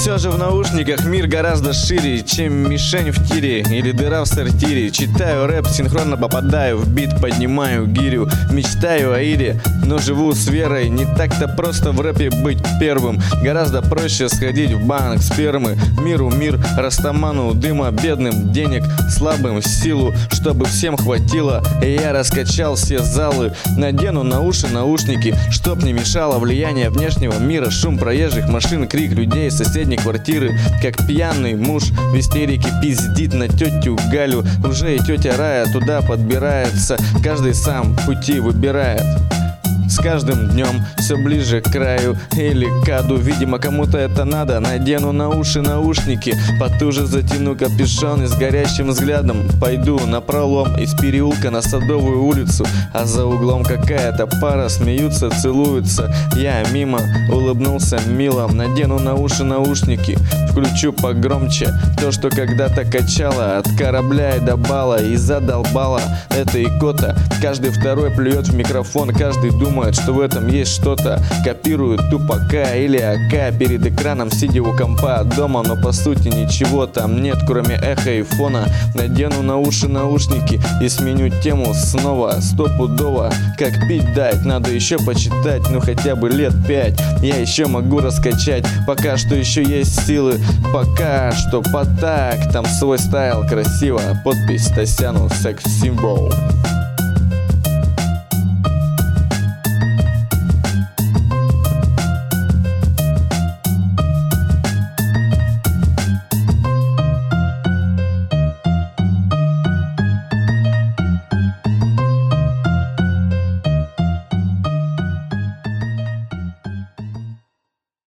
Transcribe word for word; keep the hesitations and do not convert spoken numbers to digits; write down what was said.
все же в наушниках мир гораздо шире, чем мишень в тире или дыра в сортире. Читаю рэп, синхронно попадаю в бит, поднимаю гирю. Мечтаю о Ире, но живу с верой. Не так-то просто в рэпе быть первым. Гораздо проще сходить в банк спермы. Миру мир, растаману дыма, бедным денег, слабым силу, чтобы всем хватило. И я раскачал все залы. Надену на уши наушники, чтоб не мешало влияние внешнего мира. Шум проезжих машин, крик людей с соседней квартиры. Как пьяный муж в истерике пиздит на тетю Галю. Уже и тетя Рая туда подбирается. Каждый сам пути выбирает. С каждым днем все ближе к краю или к аду. Видимо, кому-то это надо. Надену на уши наушники, потуже затяну капюшон и с горящим взглядом пойду на пролом из переулка на Садовую улицу. А за углом какая-то пара смеются, целуются. Я мимо улыбнулся мило. Надену на уши наушники, включу погромче то, что когда-то качало от корабля и до бала. И задолбала эта икота. Каждый второй плюет в микрофон, каждый думает, что в этом есть что-то. Копируют тупака или АК перед экраном, сидя у компа дома. Но по сути ничего там нет, кроме эха и фона. Надену на уши наушники и сменю тему снова стопудово. Как пить дать, надо еще почитать, ну хотя бы лет пять. Я еще могу раскачать, пока что еще есть силы. Пока что по тактам свой стайл красиво. Подпись Тасяну секс-символ.